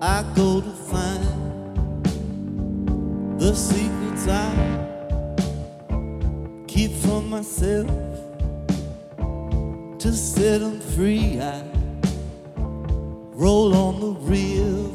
I go to find the secrets I keep for myself. To set them free, I roll on the river